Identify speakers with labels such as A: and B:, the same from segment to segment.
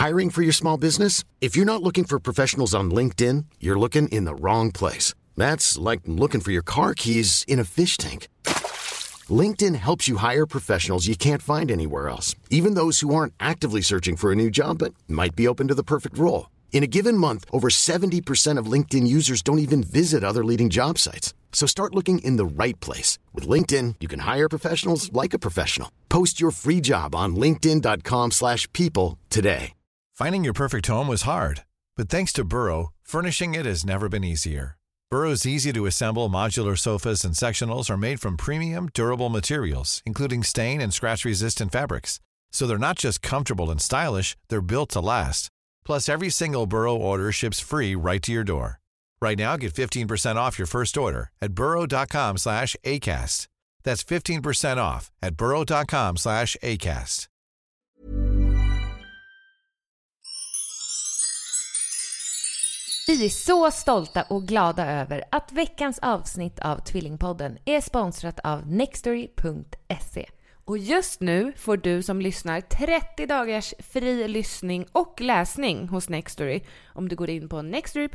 A: Hiring for your small business? If you're not looking for professionals on LinkedIn, you're looking in the wrong place. That's like looking for your car keys in a fish tank. LinkedIn helps you hire professionals you can't find anywhere else, even those who aren't actively searching for a new job but might be open to the perfect role. In a given month, over 70% of LinkedIn users don't even visit other leading job sites. So start looking in the right place. With LinkedIn, you can hire professionals like a professional. Post your free job on linkedin.com/people today.
B: Finding your perfect home was hard, but thanks to Burrow, furnishing it has never been easier. Burrow's easy-to-assemble modular sofas and sectionals are made from premium, durable materials, including stain and scratch-resistant fabrics. So they're not just comfortable and stylish, they're built to last. Plus, every single Burrow order ships free right to your door. Right now, get 15% off your first order at burrow.com/ACAST. That's 15% off at burrow.com/ACAST.
C: Vi är så stolta och glada över att veckans avsnitt av Tvillingpodden är sponsrat av Nextory.se.
D: Och just nu får du som lyssnar 30 dagars fri lyssning och läsning hos Nextory om du går in på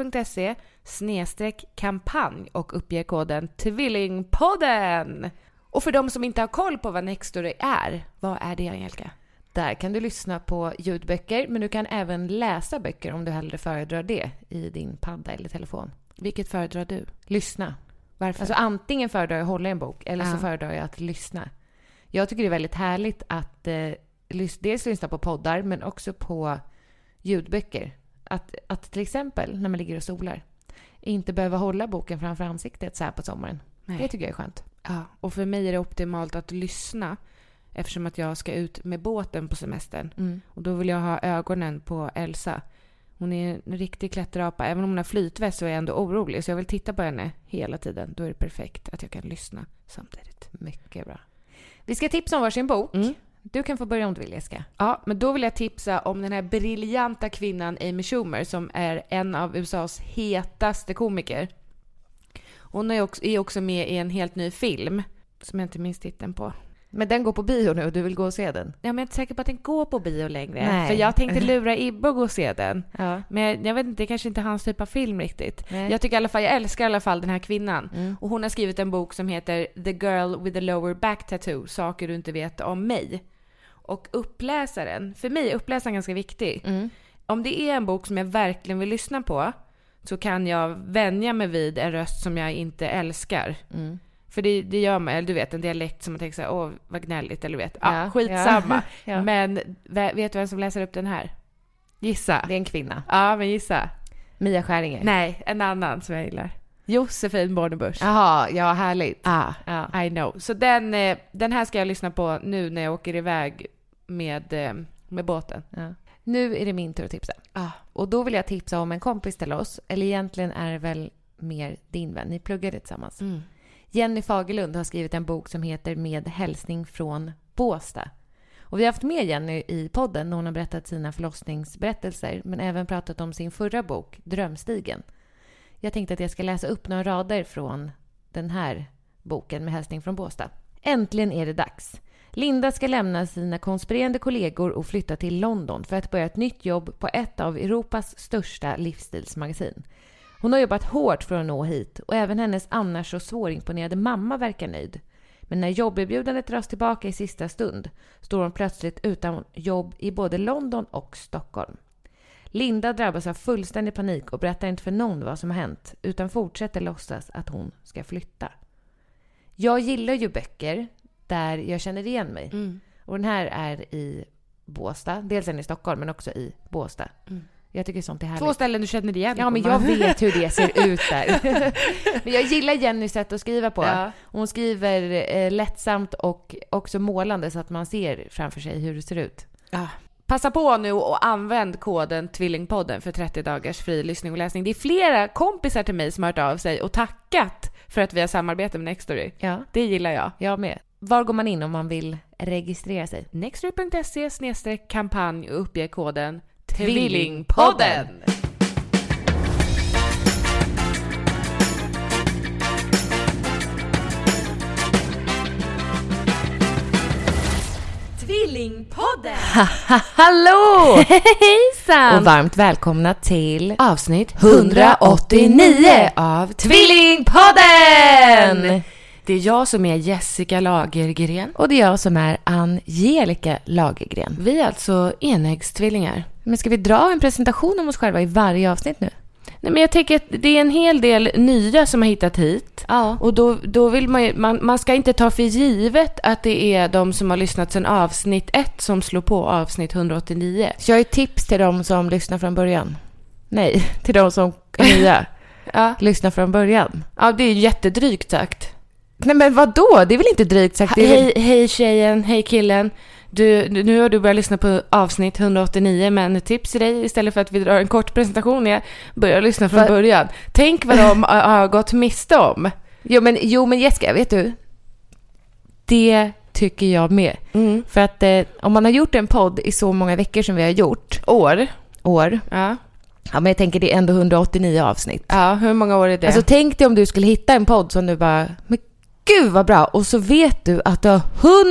D: nextory.se/kampanj och uppger koden Tvillingpodden. Och för de som inte har koll på vad Nextory är, vad är det, Angelica?
C: Där kan du lyssna på ljudböcker, men du kan även läsa böcker om du hellre föredrar det i din padda eller telefon.
D: Vilket föredrar du?
C: Lyssna.
D: Varför?
C: Alltså antingen föredrar jag att hålla en bok eller så föredrar jag att lyssna. Jag tycker det är väldigt härligt att dels lyssna på poddar men också på ljudböcker. Att till exempel när man ligger och solar inte behöva hålla boken framför ansiktet så här på sommaren. Nej. Det tycker jag är skönt.
D: Ja, och för mig är det optimalt att lyssna eftersom att jag ska ut med båten på semestern. Mm. Och då vill jag ha ögonen på Elsa. Hon är en riktig klätterapa. Även om hon har flytväst så är jag ändå orolig. Så jag vill titta på henne hela tiden. Då är det perfekt att jag kan lyssna samtidigt.
C: Mycket bra. Vi ska tipsa om varsin bok. Mm. Du kan få börja om du vill, Jessica.
D: Ja, men då vill jag tipsa om den här briljanta kvinnan Amy Schumer som är en av USAs hetaste komiker. Hon är också med i en helt ny film som jag inte minns titeln på.
C: Men den går på bio nu och du vill gå och se den?
D: Ja, men jag är inte säker på att den går på bio längre.
C: Nej.
D: För jag tänkte lura Ibbe och gå och se den.
C: Ja.
D: Men jag vet inte, det kanske inte är hans typ av film riktigt.
C: Nej.
D: Jag älskar i alla fall den här kvinnan. Mm. Och hon har skrivit en bok som heter The Girl with the Lower Back Tattoo. Saker du inte vet om mig. Och uppläsaren, för mig är uppläsaren ganska viktig. Mm. Om det är en bok som jag verkligen vill lyssna på så kan jag vänja mig vid en röst som jag inte älskar. Mm. För det gör man, eller du vet, en dialekt som man tänker så här, åh, vad gnälligt, eller vet. Ja, skitsamma. Ja. Men vet du vem som läser upp den här? Gissa.
C: Det är en kvinna.
D: Ja, men gissa.
C: Mia Skäringer.
D: Nej, en annan som jag gillar. Josefin Bornebusch.
C: Jaha, ja, härligt.
D: Ja, I know. Så den här ska jag lyssna på nu när jag åker iväg med båten.
C: Ja. Nu är det min tur att tipsa. Och då vill jag tipsa om en kompis till oss. Eller egentligen är det väl mer din vän. Ni pluggade tillsammans. Mm. Jenny Fagerlund har skrivit en bok som heter Med hälsning från Båstad. Och vi har haft med Jenny i podden när hon har berättat sina förlossningsberättelser, men även pratat om sin förra bok, Drömstigen. Jag tänkte att jag ska läsa upp några rader från den här boken Med hälsning från Båstad. Äntligen är det dags. Linda ska lämna sina konspirerande kollegor och flytta till London för att börja ett nytt jobb på ett av Europas största livsstilsmagasin. Hon har jobbat hårt för att nå hit och även hennes annars så svårimponerade mamma verkar nöjd. Men när jobberbjudandet dras tillbaka i sista stund står hon plötsligt utan jobb i både London och Stockholm. Linda drabbas av fullständig panik och berättar inte för någon vad som har hänt utan fortsätter låtsas att hon ska flytta. Jag gillar ju böcker där jag känner igen mig. Mm. Och den här är i Båstad. Dels är i Stockholm men också i Båstad. Mm. Jag tycker sånt är härligt.
D: 2 ställen du känner igen.
C: Ja, men jag vet hur det ser ut där. Men jag gillar Jennys sätt att skriva på. Ja. Hon skriver lättsamt och också målande så att man ser framför sig hur det ser ut.
D: Ja. Passa på nu och använd koden Tvillingpodden för 30 dagars fri lyssning och läsning. Det är flera kompisar till mig som har hört av sig och tackat för att vi har samarbete med Nextory.
C: Ja.
D: Det gillar jag.
C: Jag med. Var går man in om man vill registrera sig?
D: Nextory.se/kampanj och uppge koden Tvillingpodden. Tvillingpodden!
C: Hallå!
D: Hejsan!
C: Och varmt välkomna till
D: avsnitt
C: 189
D: av
C: Tvillingpodden!
D: Det är jag som är Jessica Lagergren.
C: Och det är jag som är Angelica Lagergren.
D: Vi är alltså enäggstvillingar.
C: Men ska vi dra en presentation om oss själva i varje avsnitt nu?
D: Nej, men jag tänker att det är en hel del nya som har hittat hit.
C: Ja.
D: Och då vill man ska inte ta för givet att det är de som har lyssnat sedan avsnitt 1 som slår på avsnitt 189.
C: Så jag har ett tips till de som lyssnar från början. Nej, till de som är nya.
D: Ja.
C: Lyssna från början.
D: Ja, det är jättedrygt sagt.
C: Nej, men vadå? Det är väl inte drygt sagt? Det är väl...
D: Hej tjejen, hej killen. Nu har du börjat lyssna på avsnitt 189, men tips till dig istället för att vi drar en kort presentation är börja lyssna från början. Tänk vad de har gått miste om.
C: Jo men Jessica, vet du? Det tycker jag med.
D: Mm.
C: För att om man har gjort en podd i så många veckor som vi har gjort.
D: År.
C: Ja. Ja, men jag tänker det är ändå 189 avsnitt.
D: Ja, hur många år är det?
C: Alltså tänk dig om du skulle hitta en podd som du bara, men gud vad bra. Och så vet du att du har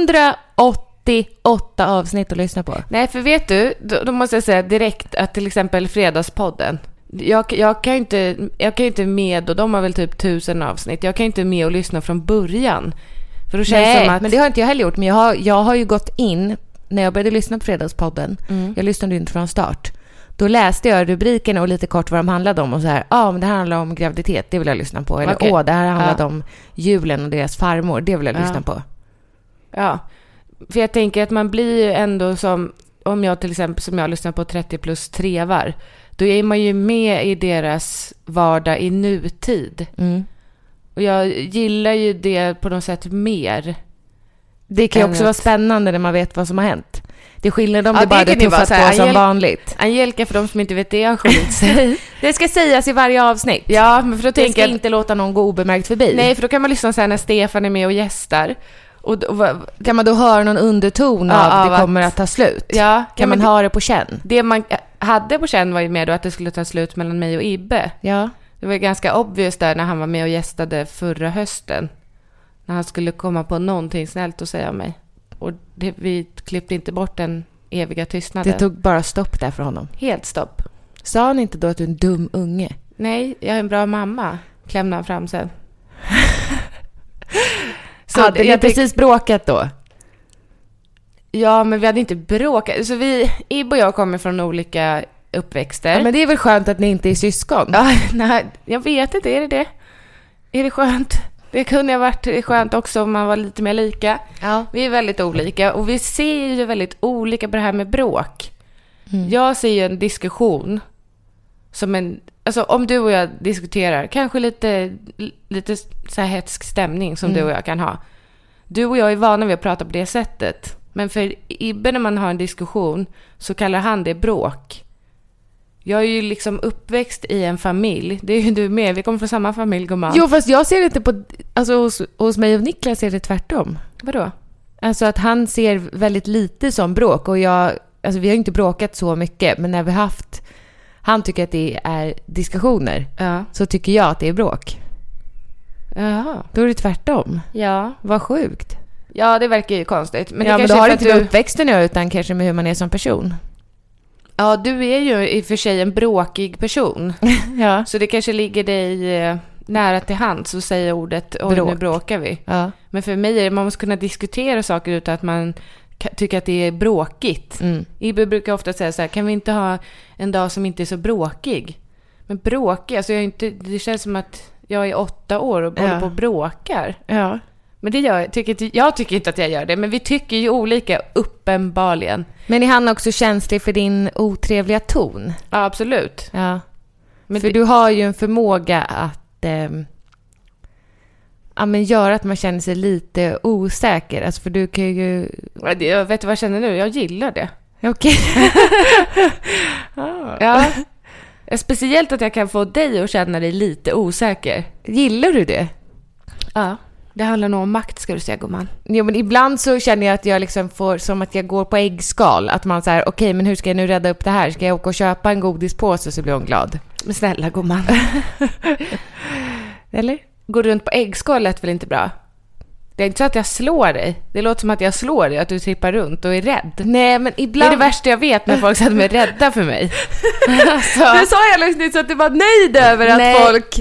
C: 188 avsnitt att lyssna på.
D: Nej, för vet du, då måste jag säga direkt att till exempel Fredagspodden. Jag kan inte med, och de har väl typ 1000 avsnitt. Jag kan inte med och lyssna från början. För då känns det som att...
C: men det har inte jag heller gjort. Men jag har ju gått in, när jag började lyssna på Fredagspodden. Jag lyssnade inte från start. Då läste jag rubrikerna och lite kort vad de handlade om. Och så här, men det här handlar om graviditet, det vill jag lyssna på. Eller det här handlade om julen och deras farmor, det vill jag lyssna på.
D: Ja, för jag tänker att man blir ju ändå som... Om jag till exempel, som jag lyssnar på 30 plus trevar, då är man ju med i deras vardag i nutid. Och jag gillar ju det på något sätt mer.
C: Det kan ju också vara spännande när man vet vad som har hänt. Det är skillnad om det bara hade tuffat på som vanligt.
D: Angelica, för de som inte vet det, har skilt sig.
C: Det ska sägas i varje avsnitt.
D: Ja, men för då tänker jag
C: inte låta någon gå obemärkt förbi.
D: Nej, för då kan man lyssna så här när Stefan är med och gästar. Och
C: kan man då höra någon underton av det kommer att ta slut?
D: Ja.
C: Kan man ha det på känn?
D: Det man hade på känn var ju med då att det skulle ta slut mellan mig och Ibbe.
C: Ja.
D: Det var ganska obvious där när han var med och gästade förra hösten. När han skulle komma på någonting snällt att säga om mig. Och vi klippte inte bort den eviga tystnaden.
C: Det tog bara stopp där för honom.
D: Helt stopp.
C: Sa han inte då att du är en dum unge?
D: Nej, jag är en bra mamma. Klämde han fram sen.
C: Så hade ni precis bråkat då?
D: Ja, men vi hade inte bråkat. Så Ibbe och jag kommer från olika uppväxter.
C: Ja, men det är väl skönt att ni inte är syskon?
D: Ja, nej, jag vet inte, är det? Är det skönt? Det kunde ha varit skönt också om man var lite mer lika.
C: Ja.
D: Vi är väldigt olika och vi ser ju väldigt olika på det här med bråk. Jag ser ju en diskussion som en... Alltså om du och jag diskuterar, kanske lite så här hetsk stämning som du och jag kan ha. Du och jag är vana vid att prata på det sättet. Men för Ibbe, när man har en diskussion, så kallar han det bråk. Jag är ju liksom uppväxt i en familj. Det är ju du med. Vi kommer från samma familj, gumman.
C: Jo, fast jag ser det inte på... Alltså hos mig och Niklas är det tvärtom.
D: Vadå?
C: Alltså att han ser väldigt lite som bråk. Och jag... Alltså vi har inte bråkat så mycket. Men när vi har haft... Han tycker att det är diskussioner.
D: Ja.
C: Så tycker jag att det är bråk.
D: Jaha.
C: Då är det tvärtom.
D: Ja.
C: Vad sjukt.
D: Ja, det verkar ju konstigt. Men,
C: men då har det inte med uppväxten nu, utan kanske med hur man är som person.
D: Ja, du är ju i och för sig en bråkig person.
C: Ja.
D: Så det kanske ligger dig nära till hands att säga ordet nu bråkar vi.
C: Ja.
D: Men för mig är det, man måste kunna diskutera saker utan att man tycker att det är bråkigt. Ibbe brukar ofta säga så här, kan vi inte ha en dag som inte är så bråkig? Men bråkig, alltså det känns som att jag är 8 år och håller på och bråkar.
C: Ja.
D: Men det jag tycker inte att jag gör det. Men vi tycker ju olika, uppenbarligen.
C: Men är han också känslig för din otrevliga ton?
D: Ja, absolut.
C: Ja. Men för du har ju en förmåga att göra att man känner sig lite osäker. Alltså för du kan ju...
D: Jag vet vad jag känner nu. Jag gillar det.
C: Okej.
D: Ja. Speciellt att jag kan få dig att känna dig lite osäker.
C: Gillar du det?
D: Ja. Det handlar nog om makt, ska du säga, gumman.
C: Jo, men ibland så känner jag att jag liksom får som att jag går på äggskal. Att man säger, okej, men hur ska jag nu rädda upp det här? Ska jag åka och köpa en godispåse så blir hon glad?
D: Men snälla, gumman.
C: Eller?
D: Går runt på äggskal lät väl inte bra? Det är inte så att jag slår dig. Det låter som att jag slår dig, att du trippar runt och är rädd.
C: Nej, men ibland...
D: Det är det värsta jag vet när folk säger att de är rädda för mig.
C: Alltså... Det sa jag alldeles nyss att du var nöjd över att folk...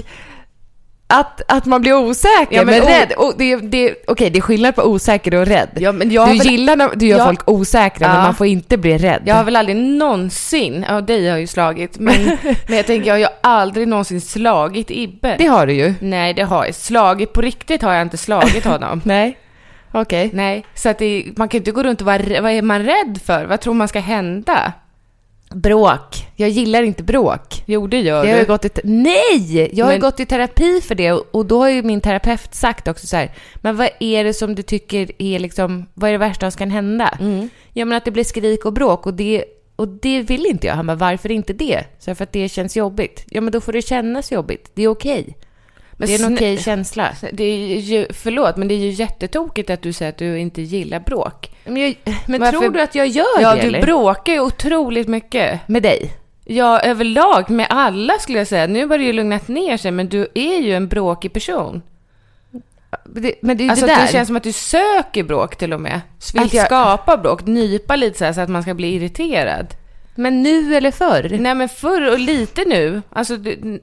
C: Att man blir osäker, men rädd. Okej, det är skillnad på osäker och rädd.
D: Ja, men
C: gillar när du gör folk osäkra, men man får inte bli rädd.
D: Jag har väl aldrig någonsin, dig har jag ju slagit, men jag tänker, jag har ju aldrig någonsin slagit Ibbe.
C: Det har du ju.
D: Nej, det har jag. Slagit på riktigt har jag inte slagit honom.
C: Nej. Okej.
D: Nej, så att man kan inte gå runt och vad är man rädd för? Vad tror man ska hända?
C: Bråk. Jag gillar inte bråk.
D: Jo, det gör du.
C: Jag har gått i terapi för det, och då har ju min terapeut sagt också så här: men vad är det som du tycker är liksom, vad är det värsta som kan hända? Ja, men att det blir skrik och bråk, och det vill inte jag. Han bara, varför inte det? Så för att det känns jobbigt. Ja, men då får det kännas jobbigt. Det är okej. Men det är en okej känsla.
D: Det är ju, förlåt, men det är ju jättetokigt att du säger att du inte gillar bråk.
C: Men tror du att jag gör det?
D: Ja, du bråkar ju otroligt mycket.
C: Med dig?
D: Ja, överlag. Med alla skulle jag säga. Nu har det ju lugnat ner sig, men du är ju en bråkig person.
C: Men det,
D: alltså
C: det, där.
D: Det känns som att du söker bråk till och med. Vill skapa bråk, nypa lite så att man ska bli irriterad.
C: Men nu eller förr?
D: Nej, men förr och lite nu. Alltså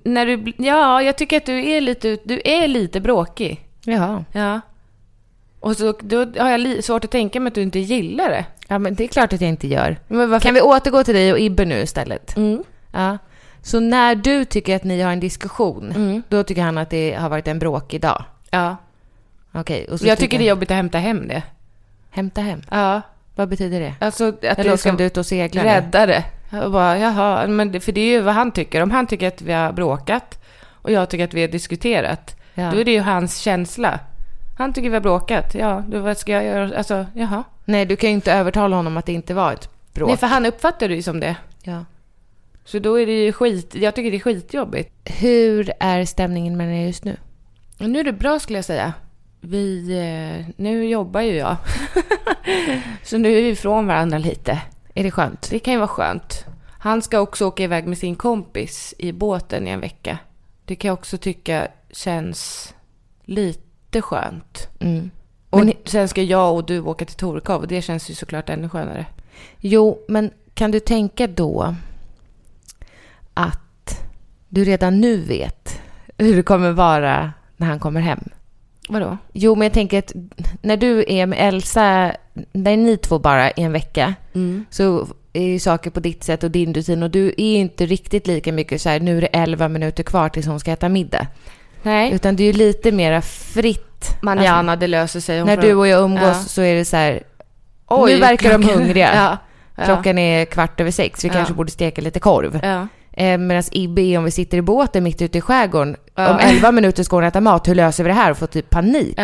D: jag tycker att du är lite bråkig.
C: Jaha.
D: Ja. Och så då har jag svårt att tänka mig att du inte gillar det.
C: Ja, men det är klart att jag inte gör. Men kan vi återgå till dig och Ibbe nu istället? Ja. Så när du tycker att ni har en diskussion, då tycker han att det har varit en bråkig dag?
D: Ja.
C: Okej. Och så
D: jag tycker det är jobbigt att hämta hem det.
C: Hämta hem?
D: Ja.
C: Vad betyder det?
D: Alltså att
C: eller ska du ut och segla?
D: Rädda det. Jag bara, jaha, men för det är ju vad han tycker. Om han tycker att vi har bråkat och jag tycker att vi har diskuterat, då är det ju hans känsla. Han tycker vi har bråkat. Ja, då vad ska jag göra? Alltså, jaha.
C: Nej, du kan ju inte övertala honom att det inte var ett bråk.
D: Nej, för han uppfattar det ju som det.
C: Ja.
D: Så då är det ju jag tycker det är skitjobbigt.
C: Hur är stämningen mellan er just nu?
D: Nu är det bra, skulle jag säga. Nu jobbar ju jag. Så nu är vi ifrån varandra lite.
C: Är det skönt?
D: Det kan ju vara skönt. Han ska också åka iväg med sin kompis i båten i en vecka. Det kan jag också tycka känns lite skönt. Och sen ska jag och du åka till Torekov, och det känns ju såklart ännu skönare.
C: Jo, men kan du tänka då att du redan nu vet hur det kommer vara när han kommer hem?
D: Vadå?
C: Jo, men jag tänker att när du är med Elsa, där ni två bara i en vecka, så är ju saker på ditt sätt och din rutin, och du är inte riktigt lika mycket så här, nu är det 11 minuter kvar tills hon ska äta middag. Nej. Utan det är ju lite mera fritt.
D: Manjana, det löser sig.
C: När du och jag umgås så är det så här, nu verkar de hungriga. Klockan är 6:15, vi kanske borde steka lite korv. Medan Ibbe är, om vi sitter i båten mitt ute i skärgården, om 11 minuter ska hon äta mat, hur löser vi det här? Och får typ panik.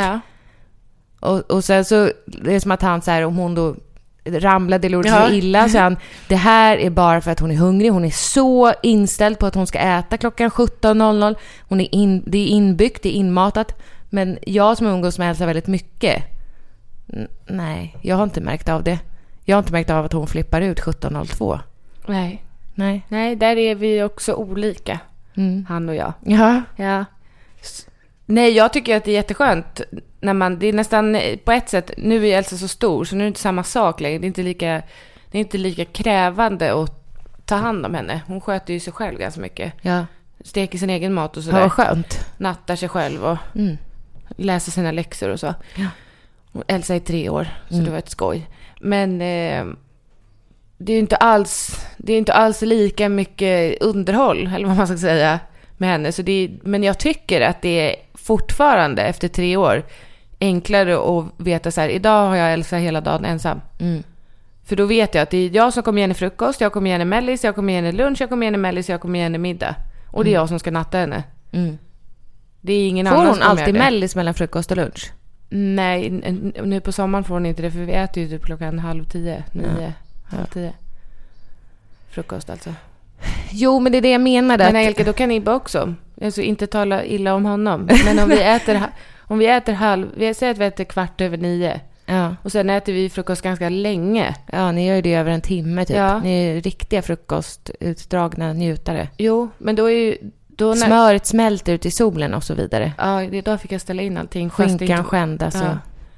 C: Och sen så det är som att han så här, om hon då ramlade eller gjorde så illa, så han, det här är bara för att hon är hungrig. Hon är så inställd på att hon ska äta klockan 17:00. Det är inbyggt, det är inmatat. Men jag som umgås med Elsa väldigt mycket, nej, jag har inte märkt av det. Jag har inte märkt av att hon flippar ut 17:02. Nej,
D: där är vi också olika. Han och jag.
C: Ja.
D: Nej, jag tycker att det är jätteskönt när det är nästan på ett sätt, nu är Elsa så stor så nu är det inte samma sak längre. Det är inte lika krävande att ta hand om henne. Hon sköter ju sig själv ganska mycket.
C: Ja.
D: Steker sin egen mat och sådär.
C: Vad skönt.
D: Nattar sig själv och läser sina läxor och så.
C: Ja.
D: Elsa är 3 år, så det var ett skoj. Men det är inte alls lika mycket underhåll, eller vad man ska säga, med henne. Men jag tycker att det är fortfarande efter 3 år enklare att veta så här, idag har jag Elsa hela dagen ensam. För då vet jag att det är jag som kommer ge henne frukost, jag kommer ge henne mellis, jag kommer ge henne lunch, jag kommer ge henne mellis, jag kommer ge henne middag. Och det är jag som ska natta henne. Det är ingen annan som
C: får hon alltid mellis mellan frukost och lunch?
D: Nej, nu på sommaren får hon inte det, för vi äter ju typ klockan 9:30, 9:30. Frukost alltså.
C: Jo, men det är det jag menade.
D: Men Elke, då kan Ibbe också. Alltså inte tala illa om honom. Men om vi äter vi säger att vi äter 8:15.
C: Ja.
D: Och sen äter vi frukost ganska länge.
C: Ja, ni gör ju det över en timme typ. Ja. Ni är riktiga frukostutdragna njutare.
D: Jo, men då är ju...
C: Smöret smälter ut i solen och så vidare.
D: Ja, idag fick jag ställa in allting.
C: Skinkan skändas. Ja.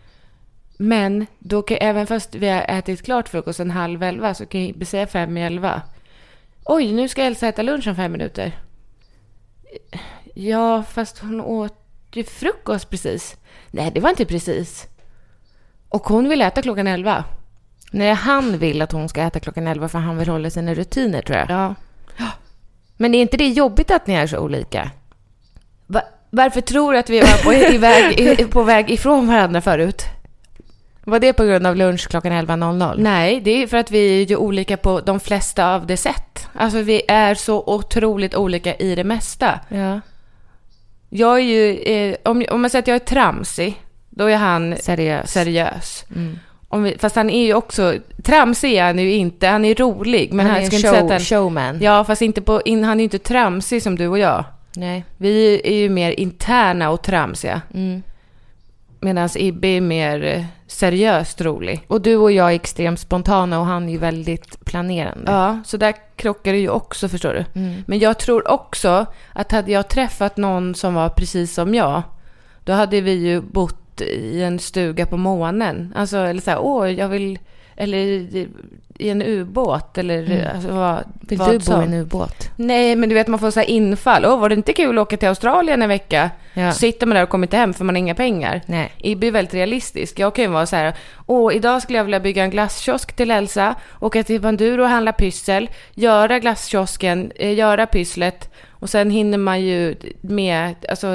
D: Men då kan, även fast vi har ätit klart frukost 10:30 så kan jag säga 5:11. Oj, nu ska Elsa äta lunch om 5 minuter. Ja, fast hon åt ju frukost precis. Nej, det var inte precis. Och hon vill äta klockan 11.
C: Nej, han vill att hon ska äta klockan 11 för han vill hålla sina rutiner, tror jag.
D: Ja.
C: Men är inte det jobbigt att ni är så olika?
D: Varför tror du att vi var på väg ifrån varandra förut?
C: Var det på grund av lunch klockan 11:00?
D: Nej, det är för att vi är ju olika på de flesta av det sätt. Alltså vi är så otroligt olika i det mesta.
C: Ja.
D: Jag är ju, om man säger att jag är tramsig, då är han seriös.
C: Mm.
D: Fast han är ju också, tramsig är han ju inte, han är rolig. Men
C: han är en showman.
D: Ja, fast inte han är ju inte tramsig som du och jag.
C: Nej.
D: Vi är ju mer interna och tramsiga.
C: Mm.
D: Medan Ibbe är mer seriöst rolig.
C: Och du och jag är extremt spontana och han är ju väldigt planerande.
D: Ja, så där krockar det ju också, förstår du.
C: Mm.
D: Men jag tror också att hade jag träffat någon som var precis som jag, då hade vi ju bott i en stuga på månen. Alltså, eller så här, jag vill... Eller i en ubåt. Eller alltså,
C: vill du bo i en ubåt?
D: Nej, men du vet, man får så här infall. Var det inte kul att åka till Australien en vecka?
C: Ja.
D: Så sitter man där och kommer inte hem för man har inga pengar.
C: Nej.
D: Ibbe är väldigt realistisk. Jag kan ju vara så här: idag skulle jag vilja bygga en glasskiosk till Elsa. Åka till Banduro och handla pyssel. Göra glasskiosken, göra pysslet. Och sen hinner man ju med alltså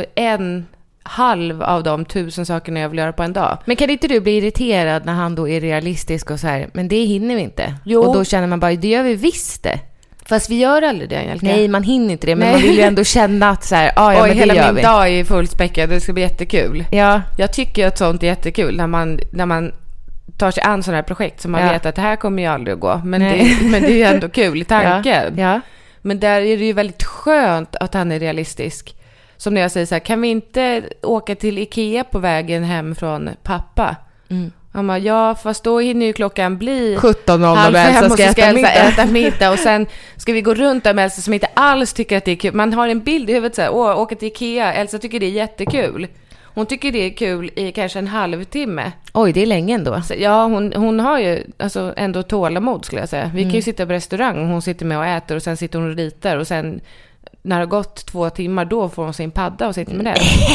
D: halv av de 1000 sakerna jag vill göra på en dag.
C: Men kan inte du bli irriterad när han då är realistisk och så här, men det hinner vi inte?
D: Jo.
C: Och då känner man bara, det gör vi visst det.
D: Fast vi gör aldrig det, Angelica.
C: Nej, man hinner inte det, men man vill ju ändå känna att så här, men
D: hela
C: det gör
D: min
C: vi.
D: dag är fullspäckad, det ska bli jättekul.
C: Ja.
D: Jag tycker att sånt är jättekul när man tar sig an sådana här projekt som man vet att det här kommer ju aldrig att gå. Men det är ju ändå kul i tanken.
C: Ja.
D: Men där är det ju väldigt skönt att han är realistisk. Som när jag säger så här, kan vi inte åka till Ikea på vägen hem från pappa?
C: Mm.
D: Han bara, ja, fast då hinner ju klockan bli
C: 17:00
D: och så ska Elsa äta middag. Och sen ska vi gå runt där med Elsa som inte alls tycker att det är kul. Man har en bild i huvudet så här, åka till Ikea. Elsa tycker det är jättekul. Hon tycker det är kul i kanske en halvtimme.
C: Oj, det är länge ändå.
D: Så, ja, hon har ju alltså ändå tålamod, skulle jag säga. Vi kan ju sitta på restaurang och hon sitter med och äter och sen sitter hon och ritar och sen när det har gått 2 timmar då får hon sin padda och sitter med det.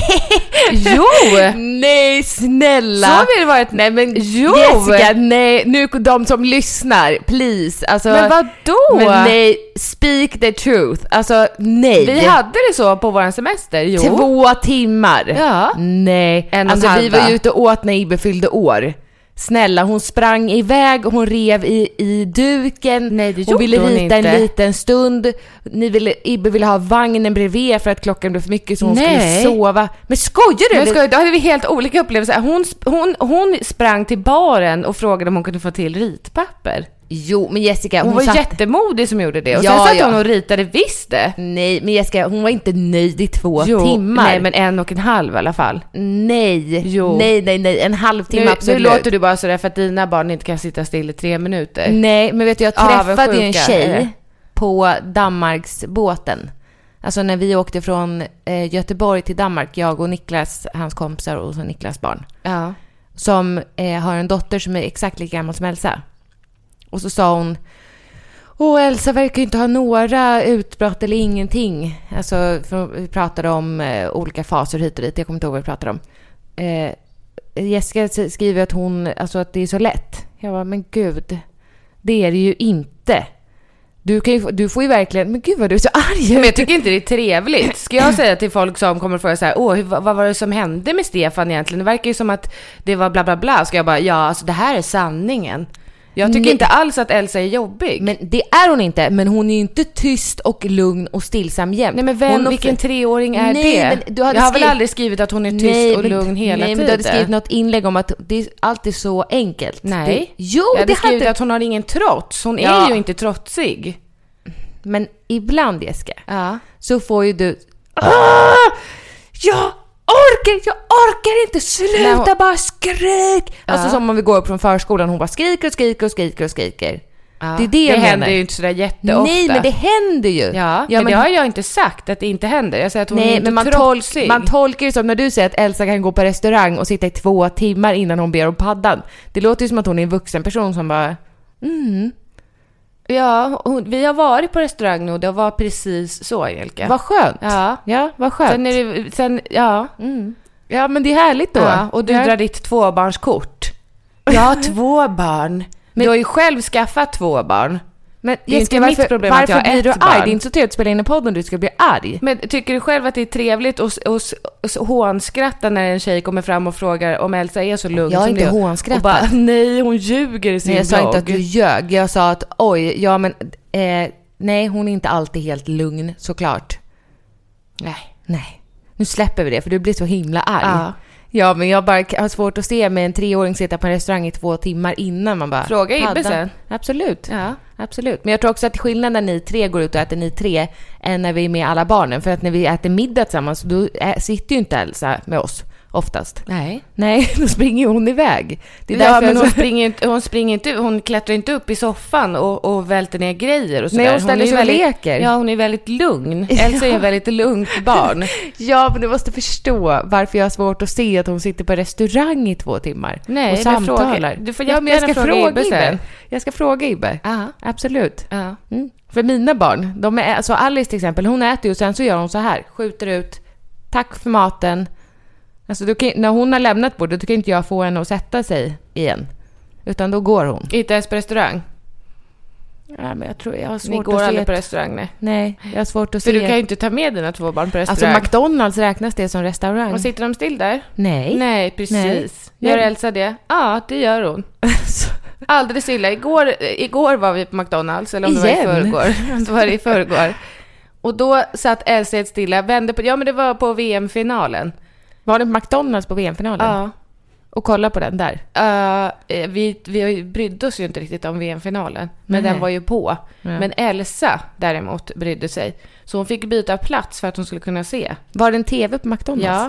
D: Jo!
C: Nej, snälla!
D: Så vill det vara
C: Nej, men
D: jo!
C: Jessica, nej, nu de som lyssnar, please. Alltså,
D: men vadå?
C: Men nej, speak the truth. Alltså, nej.
D: Vi hade det så på vår semester, jo.
C: 2 timmar?
D: Ja.
C: Nej, alltså vi var ju ute och åt när Ibbe fyllde år. Snälla, hon sprang iväg och hon rev i duken.
D: Nej, det
C: hon ville
D: hon
C: rita
D: inte.
C: En liten stund. Ibbe ville ha vagnen bredvid för att klockan blev för mycket så hon skulle sova. Men skojar du?
D: Då hade vi helt olika upplevelser. Hon sprang till baren och frågade om hon kunde få till ritpapper.
C: Jo, men Jessica,
D: hon var jättemodig som gjorde det. Och
C: ja,
D: sen satt hon och ritade visst det.
C: Nej, men Jessica, hon var inte nöjd i 2 timmar.
D: Nej, men 1,5 i alla fall.
C: Nej,
D: jo.
C: Nej, en halvtimme absolut.
D: Nu låter du bara sådär för att dina barn inte kan sitta still i 3 minuter.
C: Nej, men vet du, jag träffade ju en tjej på Danmarksbåten. Alltså när vi åkte från Göteborg till Danmark, jag och Niklas, hans kompisar och så Niklas barn.
D: Ja.
C: Som har en dotter som är exakt lika gammal som Elsa. Och så sa hon, Elsa verkar ju inte ha några utbrott eller ingenting. Alltså, för vi pratade om olika faser hit och dit. Jag kommer inte ihåg vad vi pratade om. Jessica skriver att att det är så lätt. Jag bara, men gud, det är det ju inte. Du får ju verkligen, men gud vad du är så arg.
D: Men jag tycker inte det är trevligt. Ska jag säga till folk som kommer fråga så här, vad var det som hände med Stefan egentligen? Det verkar ju som att det var bla bla bla. Ska jag bara, ja, alltså det här är sanningen. Jag tycker inte alls att Elsa är jobbig.
C: Men det är hon inte. Men hon är ju inte tyst och lugn och stillsam jämt.
D: Nej, men vilken 3-åring är det? Men jag har väl aldrig skrivit att hon är tyst och lugn hela tiden.
C: Men du hade skrivit något inlägg om att det är alltid så enkelt.
D: Nej.
C: Jag
D: hade skrivit att hon har ingen trots. Hon är ju inte trotsig.
C: Men ibland, Jessica, så får ju du... Jag orkar inte, sluta bara skrik. Alltså som om vi går upp från förskolan, hon bara skriker.
D: Ja,
C: Det är det jag
D: händer
C: menar.
D: ju inte sådär jätteofta.
C: Nej, men det händer ju.
D: Ja, men det har jag inte sagt att det inte händer. Jag säger att hon är inte trotsig.
C: Man tolkar det som när du säger att Elsa kan gå på restaurang och sitta i 2 timmar innan hon ber om paddan. Det låter ju som att hon är en vuxen person som bara...
D: Ja, vi har varit på restaurang nu och det var precis så, Angelica.
C: Vad skönt. Ja, vad skönt. Ja, men det är härligt då.
D: Ja, och du drar ditt 2-barnskort. Ja, 2 barn. Men du har ju själv skaffat 2 barn.
C: Men
D: det är inte mitt problem att jag har
C: blir du
D: ett
C: arg?
D: barn.
C: Det är inte så trevligt att spela in en podd om du ska bli arg.
D: Men tycker du själv att det är trevligt att hånskratta när en tjej kommer fram och frågar om Elsa är så lugn
C: jag
D: som
C: inte
D: det?
C: hånskrattat.
D: Och bara, nej, hon ljuger i sin
C: Nej, jag
D: blogg.
C: sa inte att du ljög. Jag sa att, nej, hon är inte alltid helt lugn, såklart. Nej. Nu släpper vi det, för du blir så himla arg. Ja, men jag bara har svårt att se med en 3-åring sitta på en restaurang i 2 timmar innan man bara...
D: Fråga Ibbe sen.
C: Absolut. Ja. Absolut. Men jag tror också att skillnaden när ni 3 går ut och äter ni 3 än när vi är med alla barnen. För att när vi äter middag tillsammans, då sitter ju inte Elsa med oss oftast. Nej, då springer hon iväg. Det är
D: men hon klättrar inte upp i soffan och välter ner grejer och sådär.
C: Nej, hon ställer sig och leker.
D: Ja, hon är väldigt lugn. Elsa är väldigt lugnt barn.
C: Ja, men du måste förstå varför jag har svårt att se att hon sitter på restaurang i 2 timmar och samtalar.
D: Du får jättegärna fråga Ibbe sen.
C: Jag ska fråga Ibbe.
D: Absolut.
C: För mina barn, de är, alltså Alice till exempel, hon äter ju och sen så gör hon så här. Skjuter ut, tack för maten. Alltså när hon har lämnat bordet, då kan inte jag få henne att sätta sig igen. Utan då går hon.
D: Inte ens på restaurang?
C: Ja, men jag tror jag har svårt
D: Ni
C: att
D: går
C: se
D: aldrig på restaurang,
C: nej, jag har svårt att
D: se.
C: För
D: du kan ju inte ta med dina 2 barn på restaurang.
C: Alltså McDonald's räknas det som restaurang.
D: Och sitter de still där?
C: Nej,
D: precis. Nej. Gör Elsa det? Ja, det gör hon. Alldeles stilla. Igår var vi på McDonald's, eller om det var i förrgår. Det var i förrgår. Och då satt Elsa helt stilla, vände på... Ja, men det var på VM-finalen.
C: Var det på McDonald's på VM-finalen?
D: Ja.
C: Och kolla på den där?
D: Vi brydde oss ju inte riktigt om VM-finalen. Men den var ju på. Ja. Men Elsa däremot brydde sig. Så hon fick byta plats för att hon skulle kunna se.
C: Var det en tv på McDonald's?
D: Ja.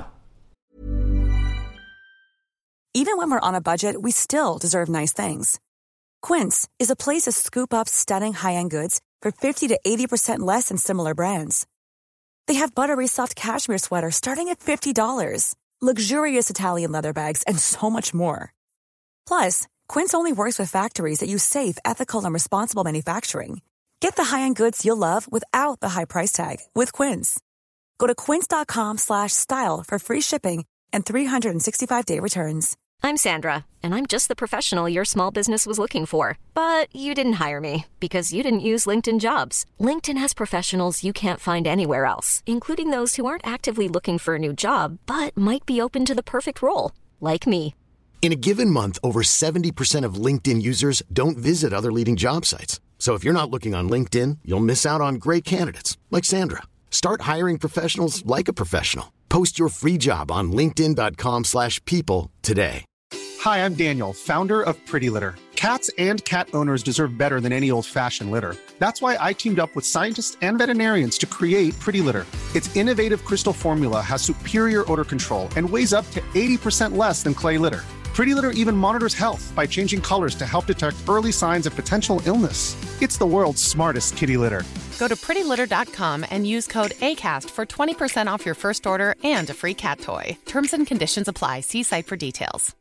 E: Even when we're on a budget, we still deserve nice things. Quince is a place to scoop up stunning high-end goods for 50 to 80% less than similar brands. They have buttery soft cashmere sweaters starting at $50, luxurious Italian leather bags, and so much more. Plus, Quince only works with factories that use safe, ethical, and responsible manufacturing. Get the high-end goods you'll love without the high price tag with Quince. Go to quince.com/style for free shipping and 365-day returns.
F: I'm Sandra, and I'm just the professional your small business was looking for. But you didn't hire me because you didn't use LinkedIn Jobs. LinkedIn has professionals you can't find anywhere else, including those who aren't actively looking for a new job, but might be open to the perfect role, like me.
A: In a given month, over 70% of LinkedIn users don't visit other leading job sites. So if you're not looking on LinkedIn, you'll miss out on great candidates like Sandra. Start hiring professionals like a professional. Post your free job on linkedin.com/people today.
G: Hi, I'm Daniel, founder of Pretty Litter. Cats and cat owners deserve better than any old-fashioned litter. That's why I teamed up with scientists and veterinarians to create Pretty Litter. Its innovative crystal formula has superior odor control and weighs up to 80% less than clay litter. Pretty Litter even monitors health by changing colors to help detect early signs of potential illness. It's the world's smartest kitty litter.
H: Go to prettylitter.com and use code ACAST for 20% off your first order and a free cat toy. Terms and conditions apply. See site for details.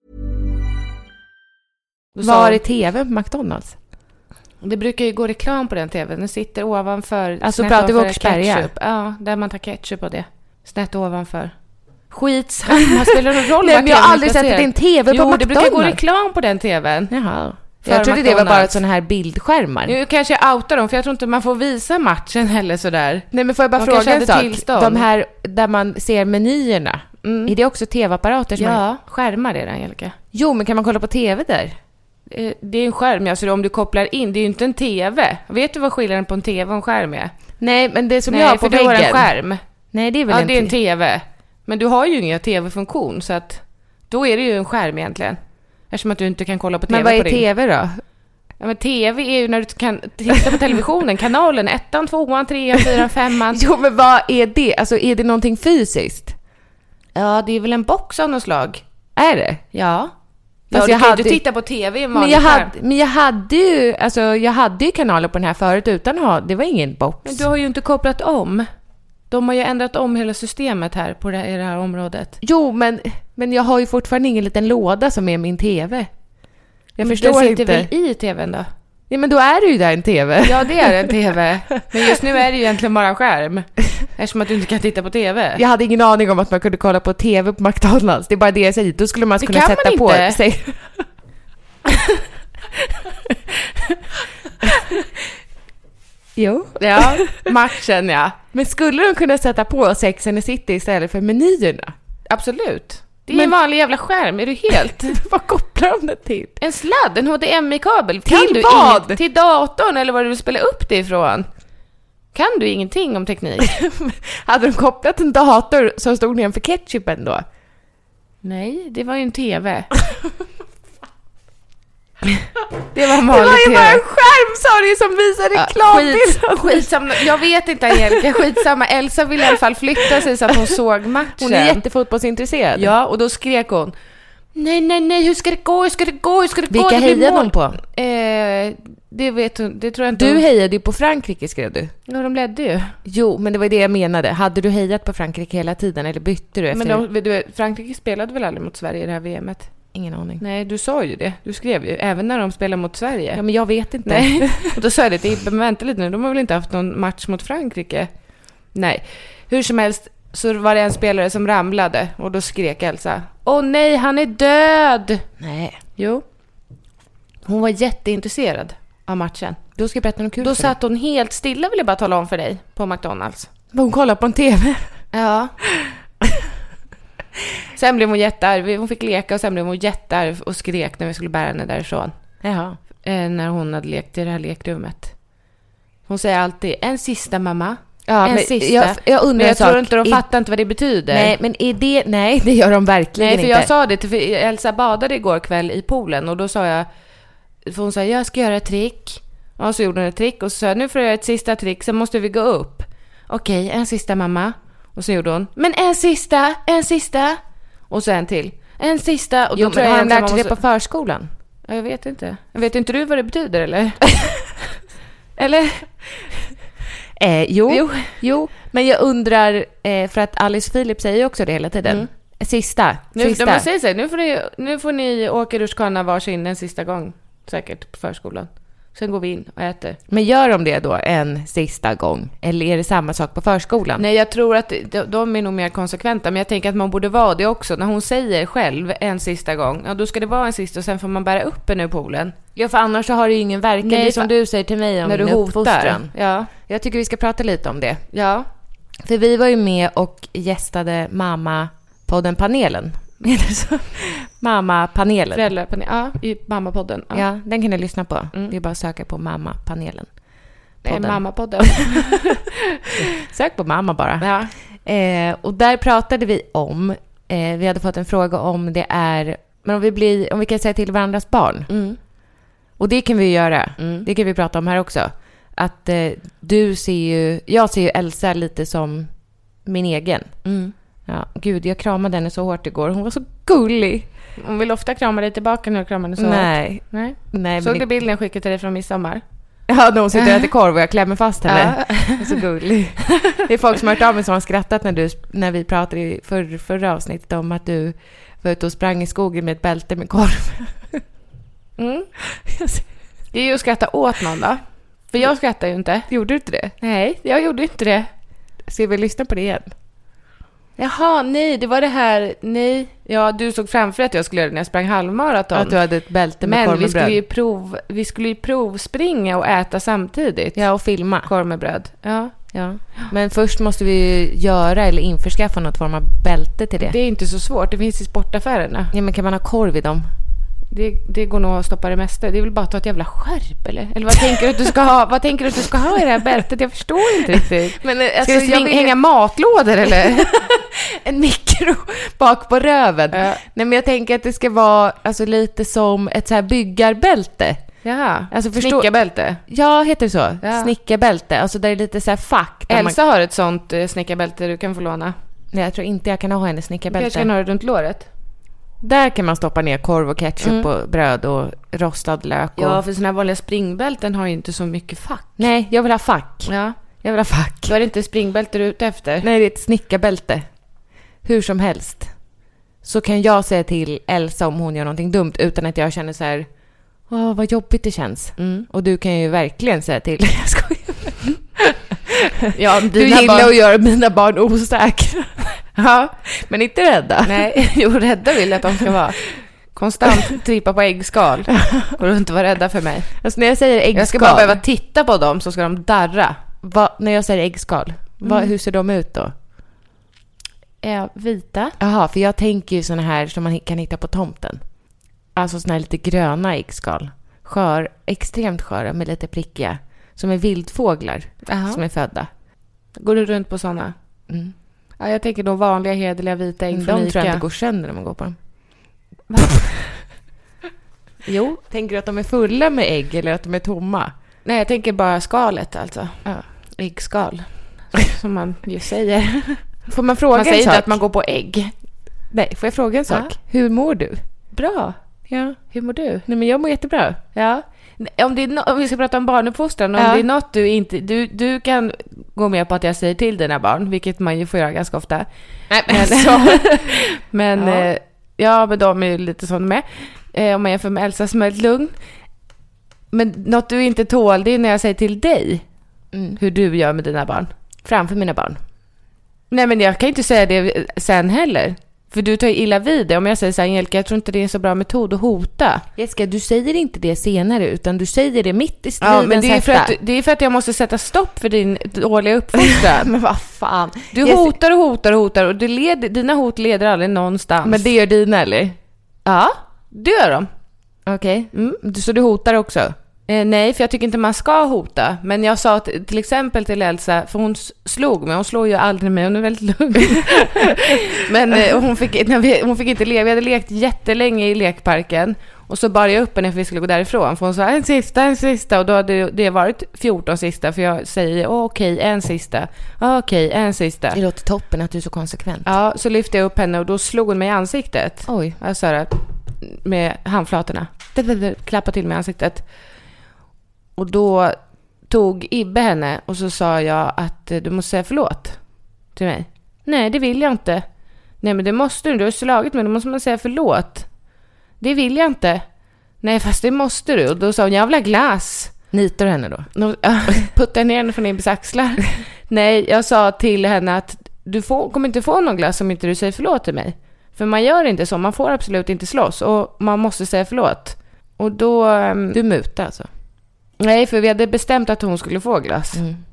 C: Var är tv på McDonald's?
D: Det brukar ju gå reklam på den tvn. Den sitter ovanför.
C: Alltså pratar vi Åkersberga?
D: Ja, där man tar ketchup på det. Snett ovanför. Skitsamma, spelar det roll?
C: Nej, men jag har aldrig sett att det är en tv på McDonald's.
D: Jo, det brukar gå reklam på den tvn.
C: Jaha. Jag trodde det var bara sådana här bildskärmar.
D: Nu kanske jag outar dem, för jag tror inte man får visa matchen heller sådär.
C: Nej, men får jag bara fråga en sak? De här där man ser menyerna, är det också tv-apparater?
D: Ja, skärmar är det, Angelica.
C: Jo, men kan man kolla på tv där?
D: Det är en skärm, alltså om du kopplar in, det är ju inte en tv. Vet du vad skillnaden på en tv och en skärm är?
C: Nej, men det som jag har på väggen.
D: Nej, för du har en skärm.
C: Nej, det är väl
D: det är en tv. Men du har ju ingen tv-funktion, så att då är det ju en skärm egentligen. Eftersom att du inte kan kolla på tv.
C: Men vad är tv då?
D: Ja, men tv är ju när du kan titta på televisionen. Kanalen 1, 2, 3, 4, 5.
C: Jo, men vad är det? Alltså, är det någonting fysiskt?
D: Ja, det är väl en box av något slag.
C: Är det?
D: Ja. Ja, du kan ju inte titta på tv i en vanlig skärm.
C: Men jag hade ju kanaler på den här förut utan att ha, det var ingen box.
D: Men du har ju inte kopplat om. De har ju ändrat om hela systemet här på i det här området.
C: Jo, men jag har ju fortfarande ingen liten låda som är min tv. Jag
D: men
C: förstår inte.
D: väl i tvn då?
C: Ja, men då är det ju där en tv.
D: Ja, det är en tv. Men just nu är det ju egentligen bara en skärm. Eftersom att du inte kan titta på tv.
C: Jag hade ingen aning om att man kunde kolla på tv på McDonalds. Det är bara det jag säger. Då skulle man kunna sätta på sig. Jo.
D: Ja, matchen ja.
C: Men skulle de kunna sätta på Sex and the City istället för menyerna?
D: Absolut. Det är en vanlig jävla skärm, är du helt?
C: Vad kopplar de det till?
D: En sladd, en HDMI-kabel.
C: Till vad?
D: Till datorn eller vad du vill spela upp det ifrån. Kan du ingenting om teknik?
C: Hade de kopplat en dator som stod nedanför ketchupen då?
D: Nej, det var ju en tv. Det var en vanlig
C: tv. Det var ju
D: TV.
C: bara en skärm, sa du, som visade reklambilden.
D: Skitsamma. Jag vet inte, Angelica. Skitsamma. Elsa ville i alla fall flytta sig så att hon såg matchen.
C: Hon är jättefotbollsintresserad.
D: Ja, och då skrek hon: Nej, hur ska det gå?
C: Vilka hejade de på?
D: Det vet hon, det tror jag inte.
C: Du hejade ju på Frankrike, skrev du.
D: Ja, de ledde ju.
C: Jo, men det var det jag menade. Hade du hejat på Frankrike hela tiden eller bytte du efter?
D: Men Frankrike spelade väl aldrig mot Sverige i det här VMet?
C: Ingen aning.
D: Nej, du sa ju det. Du skrev ju, även när de spelar mot Sverige.
C: Ja, men jag vet inte.
D: Nej. Och då sa jag det, men vänta lite nu, de har väl inte haft någon match mot Frankrike? Nej. Hur som helst så var det en spelare som ramlade och då skrek Elsa: Åh nej, han är död!
C: Nej.
D: Jo. Hon var jätteintresserad av matchen.
C: Då ska jag berätta något kul.
D: Då satt hon helt stilla, vill jag bara tala om för dig, på McDonalds.
C: Hon kollade på en tv.
D: Ja. Sen blev hon jättearg. Hon fick leka och sen blev hon jättearg och skrek när vi skulle bära henne därifrån.
C: Jaha.
D: När hon hade lekt i det här lekrummet. Hon säger alltid: en sista mamma.
C: Ja,
D: en sista.
C: Jag undrar
D: men jag tror inte de fattar inte vad det betyder.
C: Nej, men nej, det gör de verkligen inte.
D: Nej, för jag sa det till Elsa badade igår kväll i poolen och då sa jag, för hon sa jag ska göra ett trick. Och så gjorde hon ett trick och så sa jag, nu får jag göra ett sista trick, sen måste vi gå upp. Okej, en sista mamma. Och så gjorde hon, men en sista. Och så en till. En sista. Och då tror
C: men har de lärt sig
D: måste...
C: det på förskolan?
D: Ja, jag vet inte. Vet inte du vad det betyder, eller? Eller?
C: Jo. Men jag undrar, för att Alice Philip säger också det hela tiden. Sista.
D: De säger så här, nu får ni åka rutschkana varsin en sista gång. Säkert på förskolan. Sen går vi in och äter.
C: Men gör de det då en sista gång? Eller är det samma sak på förskolan?
D: Nej, jag tror att de är nog mer konsekventa. Men jag tänker att man borde vara det också. När hon säger själv en sista gång, ja, då ska det vara en sista och sen får man bära upp henne ur poolen.
C: Ja, för annars så har det ju ingen verkan.
D: Nej,
C: det som du säger till mig om
D: när du hotar.
C: Ja. Jag tycker vi ska prata lite om det.
D: Ja.
C: För vi var ju med och gästade Mamma-podden-panelen. Mamma-panelen.
D: Föräldrapanelen. Ja, i Mamma-podden.
C: Ja, den kan ni lyssna på. Det är bara att söka på Mamma-panelen.
D: Nej, Mamma-podden.
C: Sök på Mamma bara.
D: Ja.
C: Och där pratade vi om, vi hade fått en fråga om det är, men om vi kan säga till varandras barn. Och det kan vi göra. Det kan vi prata om här också. Att jag ser ju Elsa lite som min egen. Ja, gud, jag kramade henne så hårt igår. Hon var så gullig.
D: Hon vill ofta krama dig tillbaka när du kramar henne så hårt. Nej. Såg du bilden jag skickade till dig från midsommar?
C: Ja, de sitter och äter korv och jag klämmer fast henne. Ja. Så gullig. Det är folk som har hört av mig som har skrattat när vi pratade i förra avsnittet om att du var ute och sprang i skogen med ett bälte med korv.
D: Det är ju att skratta åt någon då. För jag skrattar ju inte.
C: Gjorde du inte det?
D: Nej, jag gjorde inte det.
C: Ska vi lyssna på det igen?
D: Jaha, nej, det var det här. Nej, ja, du såg framför att jag skulle göra det när jag sprang halvmaraton.
C: Att du hade ett bälte med korv med bröd.
D: Men vi skulle ju provspringa och äta samtidigt.
C: Ja, och filma.
D: Korv med bröd. Ja.
C: Men först måste vi göra eller införskaffa något form av bälte till det.
D: Det är inte så svårt, det finns i sportaffärerna.
C: Ja, men kan man ha korv i dem?
D: Det går nog att stoppa det mesta. Det är väl bara att ta ett jävla skärp, eller? Eller vad tänker du att du ska ha? Vad tänker du att du ska ha i det här bältet? Jag förstår inte riktigt.
C: Men,
D: ska du hänga matlådor, eller?
C: En mikro bak på röven. Nej, men jag tänker att det ska vara lite som ett så här byggarbälte.
D: Ja, snickarbälte.
C: Ja, heter det så? Ja. Snickarbälte. Alltså där är lite så här fack.
D: Elsa har ett sånt snickarbälte du kan få låna.
C: Nej, jag tror inte jag kan ha hennes snickarbälte.
D: Jag kan ha det runt låret.
C: Där kan man stoppa ner korv och ketchup och bröd och rostad lök.
D: Ja, för såna här vanliga springbälten har ju inte så mycket fack.
C: Nej, jag vill ha fack.
D: Ja.
C: Jag vill ha fack.
D: Då är det inte springbälte du är ute efter.
C: Nej, det är ett snickarbälte. Hur som helst. Så kan jag säga till Elsa om hon gör någonting dumt utan att jag känner så här, vad jobbigt det känns. Och du kan ju verkligen säga till. Jag skojar.
D: Ja,
C: du gillar att göra mina barn osäkra. Ja, men inte rädda.
D: Nej, jo, rädda vill att de ska vara. Konstant trippa på äggskal. Och inte vara rädda för mig.
C: Alltså när jag säger äggskal.
D: Jag ska bara behöva titta på dem så ska de darra.
C: När jag säger äggskal, hur ser de ut då?
D: Vita.
C: Jaha, för jag tänker ju såna här som man kan hitta på tomten. Alltså såna här lite gröna äggskal. Extremt sköra med lite prickiga. Som är vildfåglar som är födda.
D: Går du runt på såna? Ja, jag tänker då vanliga hederliga vita ägg från
C: de
D: Ica.
C: tror jag inte går sönder när man går på dem. Jo, tänker du att de är fulla med ägg eller att de är tomma?
D: Nej, jag tänker bara skalet alltså.
C: Ja.
D: Äggskal. Som man ju säger.
C: Får man fråga
D: man säger
C: en sak?
D: Inte att man går på ägg.
C: Nej, får jag fråga en sak? Hur mår du?
D: Bra.
C: Ja.
D: Hur mår du?
C: Nej, men jag mår jättebra.
D: Ja. Om vi ska prata om barnuppfostran, om det är något du inte... Du kan gå med på att jag säger till dina barn, vilket man ju får göra ganska ofta.
C: Nej,
D: men men de är ju lite sån med. Om man jämför med Elsa som är ett lugn. Men något du inte tål, det är när jag säger till dig hur du gör med dina barn.
C: Framför mina barn.
D: Nej, men jag kan inte säga det sen heller. För du tar illa vid det. Om jag säger så här, Angelica, jag tror inte det är en så bra metod att hota.
C: Jessica, du säger inte det senare, utan du säger det mitt i stridens
D: men det är för att jag måste sätta stopp för din dåliga uppfostran.
C: Men vad fan.
D: Du hotar och hotar och hotar och dina hot leder aldrig någonstans.
C: Men det gör dina, eller?
D: Ja, det gör de.
C: Okej. Så du hotar också?
D: Nej, för jag tycker inte man ska hota. Men jag sa till exempel till Elsa, för hon slog mig. Hon slår ju aldrig mig, hon är väldigt lugn. Men hon fick inte leka. Vi hade lekt jättelänge i lekparken. Och så bar jag upp henne för vi skulle gå därifrån. För hon sa en sista. Och då hade det varit 14 sista. För jag säger okej, en sista. Okej, en sista.
C: Det låter toppen att du är så konsekvent.
D: Ja, så lyfte jag upp henne och då slog hon mig i ansiktet.
C: Oj.
D: Alltså med handflatorna. Klappade till mig i ansiktet. Och då tog Ibbe henne och så sa jag att du måste säga förlåt till mig. Nej, det vill jag inte. Nej, men det måste du. Du har slagit mig, då måste man säga förlåt. Det vill jag inte. Nej, fast det måste du. Och då sa hon, jag vill ha glass.
C: Nitar du henne då?
D: Puttar ner henne från Ibbes axlar. Nej, jag sa till henne att du kommer inte få någon glass om inte du säger förlåt till mig. För man gör inte så. Man får absolut inte slåss. Och man måste säga förlåt. Och då...
C: Du mutar alltså?
D: Nej, för vi hade bestämt att hon skulle få glass.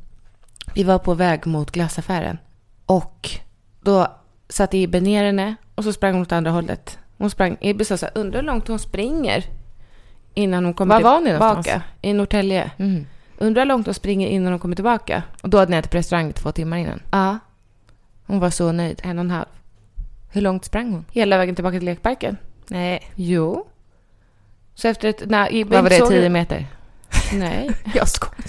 D: Vi var på väg mot glassaffären. Och då satte Ibbe ner henne och så sprang hon åt andra hållet. Ibbe sa så här, undrar hur långt hon springer innan hon kommer tillbaka.
C: Var var ni någonstans?
D: I Norrtälje. Undrar hur långt hon springer innan hon kommer tillbaka.
C: Och då hade ni ätit på restaurang 2 timmar innan?
D: Ja.
C: Hon var så nöjd.
D: 1,5.
C: Hur långt sprang hon?
D: Hela vägen tillbaka till lekparken.
C: Nej.
D: Jo. Så efter när Ibbe...
C: Vad var det, 10 meter?
D: Nej.
C: Jag skojar.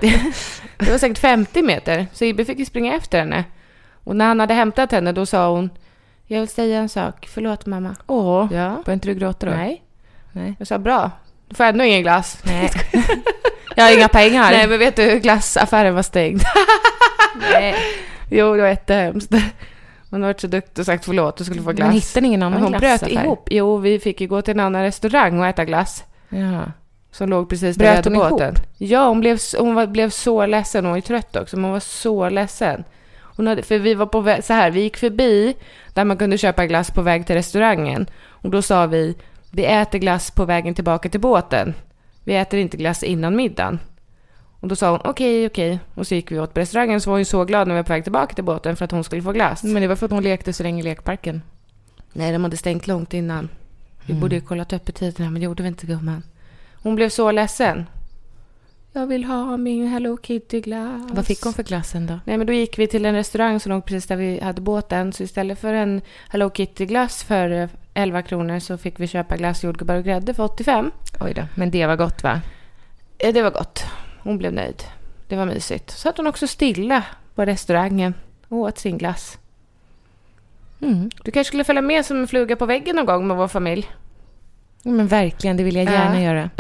D: Det var säkert 50 meter. Så Ibbe fick ju springa efter henne. Och när han hade hämtat henne, då sa hon, jag vill säga en sak. Förlåt, mamma.
C: Ja.
D: Började
C: inte du gråta då?
D: Nej. Jag sa, bra. Du får ändå ingen glass.
C: Nej. Jag har inga pengar.
D: Nej, men vet du, glassaffären var stängd.
C: Nej.
D: Jo, det var jättehemskt. Man har varit så duktig och sagt förlåt, du skulle få glass.
C: Men hittade ingen annan
D: hon
C: glassaffär?
D: Bröt ihop. Jo, vi fick ju gå till en annan restaurang och äta glass.
C: Ja.
D: Som låg precis där
C: Bröt hon
D: båten. Ja, hon blev så ledsen. Hon var ju trött också, men hon var så ledsen. För vi var på väg, så här, vi gick förbi där man kunde köpa glass på väg till restaurangen. Och då sa vi äter glass på vägen tillbaka till båten. Vi äter inte glass innan middagen. Och då sa hon okej. Och så gick vi åt på restaurangen, så var hon så glad när vi var på väg tillbaka till båten för att hon skulle få glass.
C: Men det var för att hon lekte så länge i lekparken.
D: Nej, de hade stängt långt innan. Vi borde ju kollat öppettiderna, men det gjorde vi inte, gumman. Hon blev så ledsen. Jag vill ha min Hello Kitty-glass.
C: Vad fick hon för glassen då?
D: Nej, men då gick vi till en restaurang som låg precis där vi hade båten. Så istället för en Hello Kitty-glass för 11 kronor så fick vi köpa glass, jordgubbar och grädde för 85.
C: Oj då, men det var gott, va?
D: Det var gott. Hon blev nöjd. Det var mysigt. Så att hon också stilla på restaurangen och åt sin glass. Du kanske skulle följa med som en fluga på väggen någon gång med vår familj.
C: Ja, men verkligen, det vill jag gärna göra.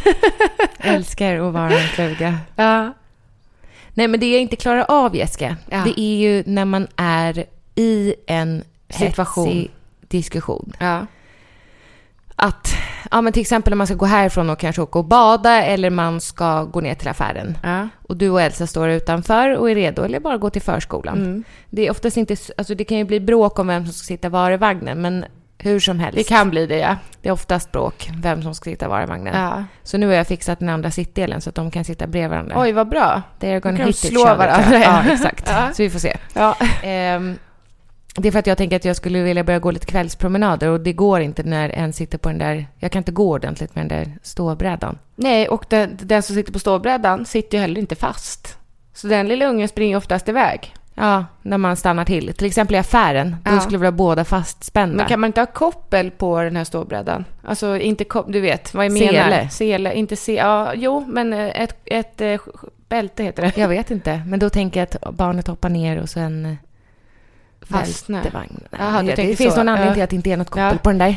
C: Älskar att vara en fluga.
D: Ja.
C: Nej, men det jag inte klarar av, Jessica, det är ju när man är i en situation, diskussion.
D: Ja.
C: Att, men till exempel när man ska gå härifrån och kanske åka och bada, eller man ska gå ner till affären.
D: Ja.
C: Och du och Elsa står utanför och är redo, eller bara gå till förskolan. Det är oftast inte, alltså det kan ju bli bråk om vem som ska sitta var i vagnen, men hur som helst.
D: Det kan bli det, ja.
C: Det är oftast bråk vem som ska sitta var i vagnen.
D: Ja.
C: Så nu har jag fixat den andra sittdelen så att de kan sitta bredvid varandra.
D: Oj, vad bra.
C: They're gonna
D: kan
C: hit
D: slå
C: each other,
D: varandra.
C: Ja, exakt.
D: Ja.
C: Så vi får se.
D: Ja.
C: Det är för att jag tänker att jag skulle vilja börja gå lite kvällspromenader, och det går inte när en sitter på den där... Jag kan inte gå ordentligt med den där ståbrädan.
D: Nej, och den som sitter på ståbrädan sitter ju heller inte fast. Så den lilla ungen springer oftast iväg.
C: Ja, när man stannar till exempel i affären, då skulle vi ha båda fastspända.
D: Men kan man inte ha koppel på den här ståbrädan? Alltså inte du vet vad jag menar. Sele, inte men ett bälte heter det.
C: Jag vet inte, men då tänker jag att barnet hoppar ner och sen
D: fastnar.
C: Det finns någon anledning till att det inte är något koppel på den där.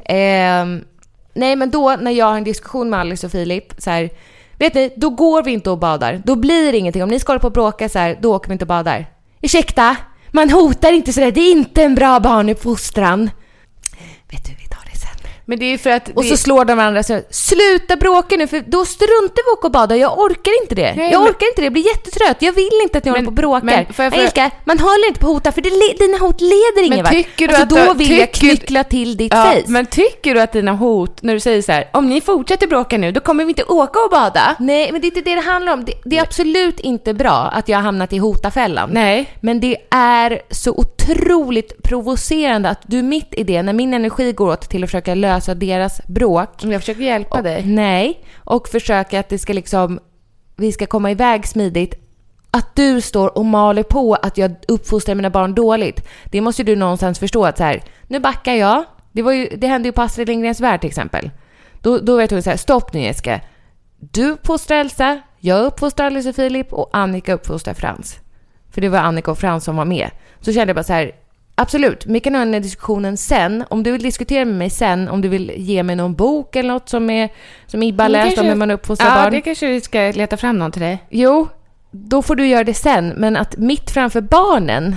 C: Nej, men då när jag har en diskussion med Alice och Filip så här, vet ni, då går vi inte och badar. Då blir det ingenting. Om ni ska hålla på och bråka så här, då åker vi inte och badar. Ursäkta, man hotar inte så där. Det är inte en bra barnuppfostran. Vet du, vi tar det sen.
D: Men det är för att...
C: Och så slår de varandra så sluta bråka nu, för då struntar vi åka och bada. Jag orkar inte det. Jag blir jättetrött. Jag vill inte att ni håller på och bråkar. Angelica, man håller inte på att hota, för dina hot leder ingen vart. Alltså, då vill jag knyckla till ditt face.
D: Men tycker du att dina hot, när du säger så här, om ni fortsätter bråka nu, då kommer vi inte åka och bada?
C: Nej, men det är inte det handlar om. Det är absolut inte bra att jag har hamnat i hotafällan.
D: Nej.
C: Men det är så otroligt provocerande att du mitt i det, när min energi går åt till att försöka lösa deras bråk.
D: Jag försöker hjälpa dig.
C: Nej, och försöka att det ska liksom, vi ska komma iväg smidigt. Att du står och maler på att jag uppfostrar mina barn dåligt. Det måste du någonstans förstå, att så här, nu backar jag. Det hände ju på Astrid Lindgrens Värld till exempel. Då vet hon så här, stopp nu Jessica. Du uppfostrar Elsa, jag uppfostrar Alice och Filip, och Annika uppfostrar Frans. För det var Annika och Frans som var med. Så kände jag bara så här, absolut, vi kan ha den diskussionen sen. Om du vill diskutera med mig sen, om du vill ge mig någon bok eller något som Ibba läst om hur man uppfostrar barn.
D: Ja, det kanske vi ska leta fram någon till dig.
C: Jo, då får du göra det sen. Men att mitt framför barnen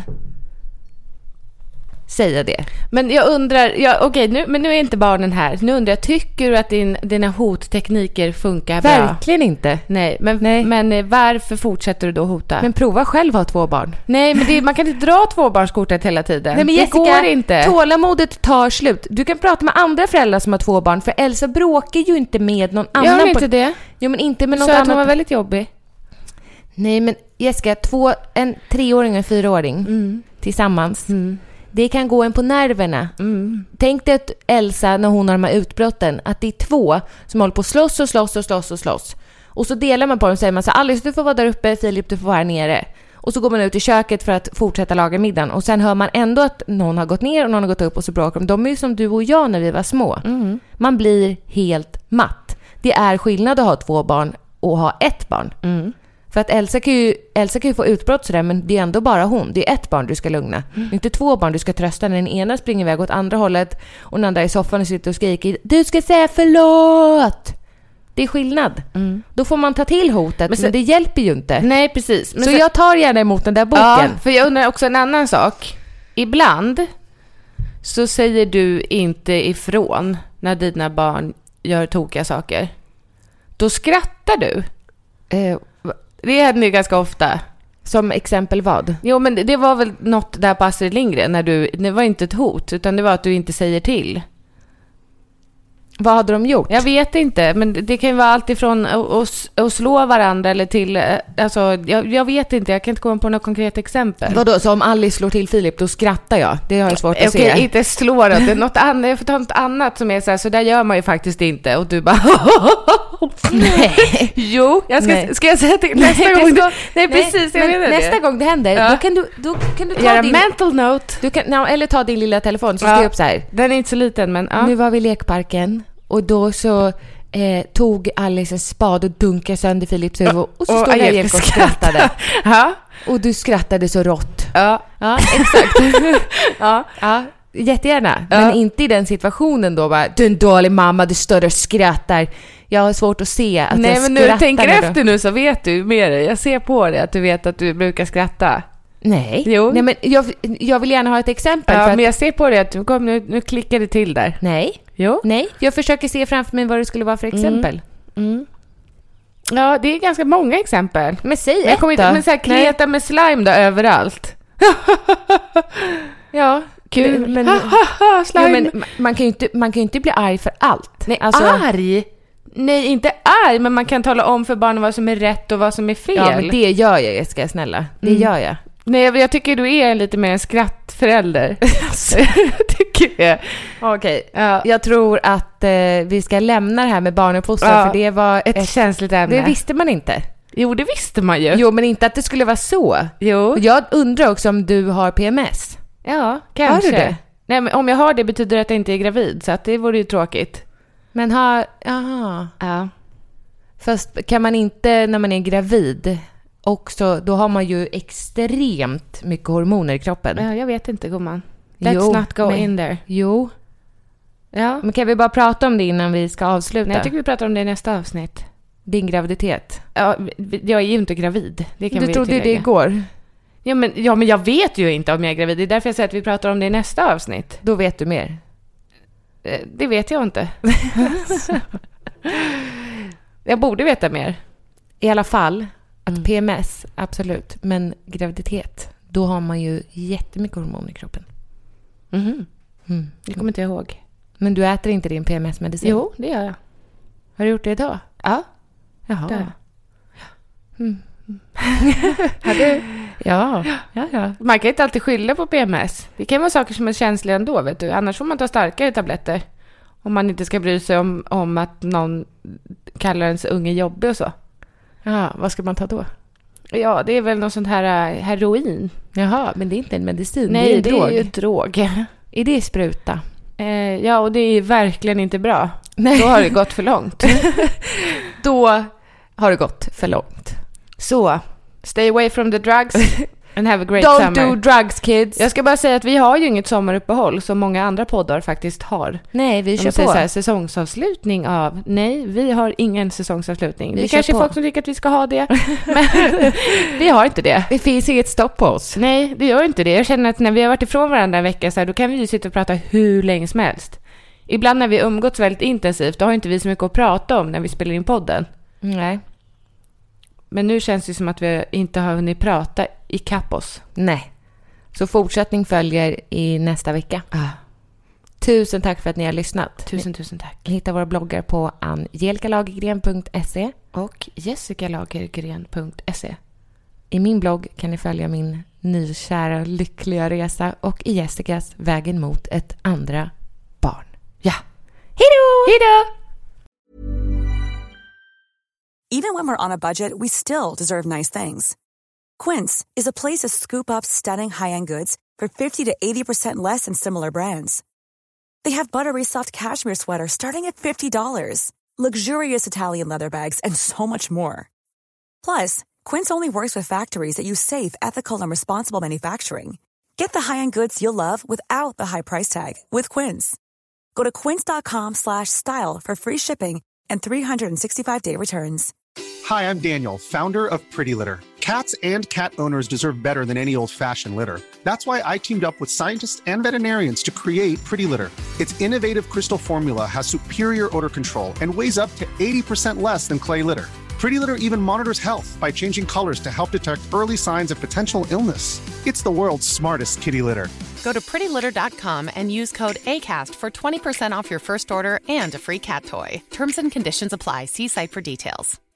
C: säga det. Men jag undrar, nu är inte barnen här. Nu undrar jag, tycker du att dina hottekniker funkar bra? Verkligen inte.
D: Nej, men varför fortsätter du då hota?
C: Men prova själv ha 2 barn.
D: Nej, men man kan inte dra 2-barnskortet hela tiden.
C: Nej, men Jessica,
D: det går inte.
C: Tålamodet tar slut. Du kan prata med andra föräldrar som har 2 barn, för Elsa bråkar ju inte med någon annan.
D: Gör hon inte det?
C: Jo, men inte med någon
D: annan. Så att hon
C: var
D: väldigt jobbig.
C: Nej, men Jessica, en 3-åring och en 4-åring tillsammans. Det kan gå en på nerverna. Tänk dig att Elsa, när hon har de här utbrotten, att det är 2 som håller på att slåss. Och så delar man på dem och säger man så här, Alice, du får vara där uppe, Filip, du får vara här nere. Och så går man ut i köket för att fortsätta laga middagen. Och sen hör man ändå att någon har gått ner och någon har gått upp, och så bråkar de. De är ju som du och jag när vi var små. Man blir helt matt. Det är skillnad att ha 2 barn och ha 1 barn. För att Elsa kan ju få utbrott sådär, men det är ändå bara hon. Det är 1 barn du ska lugna. Det är inte 2 barn du ska trösta. När den ena springer iväg åt andra hållet och den andra i soffan och sitter och skriker, du ska säga förlåt. Det är skillnad. Då får man ta till hotet, men det hjälper ju inte.
D: Nej, precis. Men
C: så jag tar gärna emot den där boken.
D: Ja, för jag undrar också en annan sak. Ibland så säger du inte ifrån när dina barn gör tokiga saker. Då skrattar du. Det händer ju ganska ofta.
C: Som exempel vad?
D: Jo, men det var väl något där på Astrid Lindgren det var inte ett hot, utan det var att du inte säger till.
C: Vad hade de gjort?
D: Jag vet inte, men det kan ju vara allt ifrån att slå varandra eller till, alltså, jag vet inte, jag kan inte komma på något konkret exempel.
C: Vadå, så om Alice slår till Filip, då skrattar jag? Det har jag svårt att se.
D: Okej, inte slå då, det är något annat, jag får ta något annat som är så där gör man ju faktiskt inte, och du bara
C: nej.
D: Jo, ska jag säga till nästa gång? Nej, precis, jag menar
C: nästa gång det händer, då kan du ta
D: göra
C: din
D: mental note.
C: Eller ta din lilla telefon, så skriv upp så här.
D: Den är inte så liten, men
C: nu var vi i lekparken. Och då så tog Alice en spad och dunkade sönder Filips huvud. Och så stod jag och skrattade.
D: Ja.
C: Och du skrattade så rått.
D: Ja,
C: Ja, exakt.
D: ja.
C: Ja, jättegärna. Men inte i den situationen då bara, du är en dålig mamma, du står och skrattar. Jag har svårt att se att
D: Nej,
C: jag
D: men
C: skrattar.
D: när du tänker
C: när
D: efter nu så vet du med dig. Jag ser på dig att du vet att du brukar skratta.
C: Nej.
D: Jo.
C: Nej, men jag vill gärna ha ett exempel.
D: Ja,
C: för att...
D: men jag ser på dig att nu klickar det till där.
C: Nej.
D: Jo.
C: Nej, jag försöker se framför mig vad det skulle vara för exempel.
D: Ja, det är ganska många exempel.
C: Men säg
D: Jag
C: ett
D: kommer
C: då.
D: inte, men så här, kleta med slime då överallt.
C: Ja,
D: Kul.
C: men,
D: Slime.
C: jo, men man kan ju inte bli arg för allt.
D: Nej,
C: Alltså-
D: arg? Nej, inte arg, men man kan tala om för barnen vad som är rätt och vad som är fel.
C: Ja, men det gör jag, Jessica, snälla. Det gör jag.
D: Nej, jag tycker du är lite mer en skrattförälder. tycker jag.
C: Okej.
D: Ja.
C: Jag tror att vi ska lämna det här med barnuppfostran, för det var
D: ett känsligt ämne.
C: Det visste man inte.
D: Jo, det visste man ju.
C: Jo, men inte att det skulle vara så.
D: Jo.
C: Och jag undrar också om du har PMS.
D: Ja, kanske.
C: Har du det?
D: Nej, men om jag har det betyder det att jag inte är gravid, så att det vore ju tråkigt.
C: Men aha.
D: Ja.
C: Fast kan man inte när man är gravid också, då har man ju extremt mycket hormoner i kroppen.
D: Ja, jag vet inte, gumman. Let's not go in there.
C: Jo.
D: Ja.
C: Men kan vi bara prata om det innan vi ska avsluta?
D: Nej, jag tycker vi pratar om det i nästa avsnitt.
C: Din graviditet.
D: Ja, jag är ju inte gravid. Det kan
C: Du
D: vi
C: trodde
D: tillägga.
C: det igår.
D: Ja, men jag vet ju inte om jag är gravid. Det är därför jag säger att vi pratar om det i nästa avsnitt.
C: Då vet du mer.
D: Det vet jag inte. Jag borde veta mer.
C: I alla fall att PMS, absolut. Men graviditet, då har man ju jättemycket hormoner i kroppen.
D: Det kommer inte jag ihåg.
C: Men du äter inte din PMS-medicin?
D: Jo, det gör jag.
C: Har du gjort det idag?
D: Ja,
C: Jaha.
D: det gör jag.
C: Har du? Ja.
D: Man kan inte alltid skylla på PMS. Det kan vara saker som är känsliga ändå, vet du. Annars får man ta starkare tabletter. Om man inte ska bry sig om att någon kallar ens unge jobbig och så.
C: Ja, vad ska man ta då?
D: Ja, det är väl något sånt här heroin.
C: Jaha, men det är inte en medicin.
D: Nej,
C: det är en drog.
D: är ju drog.
C: Är det spruta?
D: Ja, och det är verkligen inte bra.
C: Nej.
D: Då har det gått för långt.
C: Då har det gått för långt.
D: Så, stay away from the drugs and have a great
C: Don't
D: summer.
C: do drugs, kids.
D: Jag ska bara säga att vi har ju inget sommaruppehåll som många andra poddar faktiskt har.
C: Nej, vi
D: De
C: kör
D: säger
C: på.
D: så här, säsongsavslutning av... Nej, vi har ingen säsongsavslutning.
C: Vi
D: Det
C: kör
D: kanske är
C: på.
D: folk som tycker att vi ska ha det. Men vi har inte det.
C: Det finns inget stopp på oss.
D: Nej, det gör inte det. Jag känner att när vi har varit ifrån varandra en vecka så här, då kan vi ju sitta och prata hur länge som helst. Ibland när vi umgåtts väldigt intensivt, då har inte vi så mycket att prata om när vi spelar in podden.
C: Nej.
D: Men nu känns det som att vi inte har hunnit prata i kapp oss.
C: Nej. Så fortsättning följer i nästa vecka. Tusen tack för att ni har lyssnat.
D: Tusen tack.
C: Ni hittar våra bloggar på angelkalagergren.se
D: Och jessicalagergren.se.
C: I min blogg kan ni följa min nykära lyckliga resa och i Jessicas vägen mot ett andra barn.
D: Ja.
C: Hejdå!
D: Hejdå!
E: Even when we're on a budget, we still deserve nice things. Quince is a place to scoop up stunning high-end goods for 50 to 80% less than similar brands. They have buttery soft cashmere sweaters starting at $50, luxurious Italian leather bags, and so much more. Plus, Quince only works with factories that use safe, ethical, and responsible manufacturing. Get the high-end goods you'll love without the high price tag with Quince. Go to quince.com/style for free shipping and 365-day returns.
G: Hi, I'm Daniel, founder of Pretty Litter. Cats and cat owners deserve better than any old-fashioned litter. That's why I teamed up with scientists and veterinarians to create Pretty Litter. Its innovative crystal formula has superior odor control and weighs up to 80% less than clay litter. Pretty Litter even monitors health by changing colors to help detect early signs of potential illness. It's the world's smartest kitty litter.
H: Go to prettylitter.com and use code ACAST for 20% off your first order and a free cat toy. Terms and conditions apply. See site for details.